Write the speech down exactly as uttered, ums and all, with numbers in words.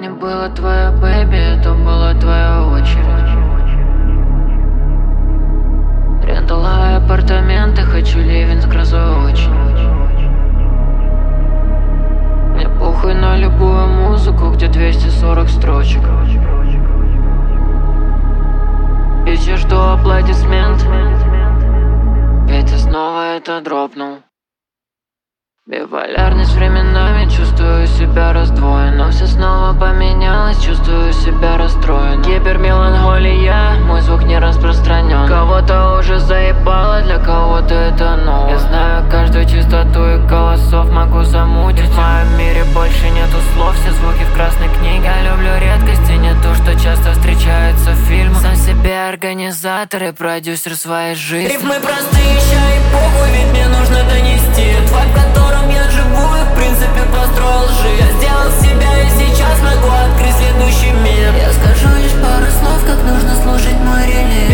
не была твоя бэби, это была твоя очередь. Рентала апартаменты, хочу ливень с грозой очень. Мне похуй на любую музыку, где двести сорок строчек. Ведь я жду аплодисмент, ведь я снова это дропнул. Биполярность временами, чувствую себя раздвоенным. Все снова поменялось, чувствую себя расстроен. Гипермеланхолия, мой звук не распространен. Кого-то уже заебало, для кого-то это ново. Я знаю каждую частоту и голосов могу замутить. В моем мире больше нету слов, все звуки в красной книге. Я люблю редкости, не то, что часто встречается в фильмах. Сам себе организатор и продюсер своей жизни. Рифмы простые, ща и похуй, ведь мне нужно донести твой, в котором я живу и в принципе построил жизнь. Я сделал себя и сейчас могу открыть следующий мир. Я скажу лишь пару слов, как нужно слушать мой релиз.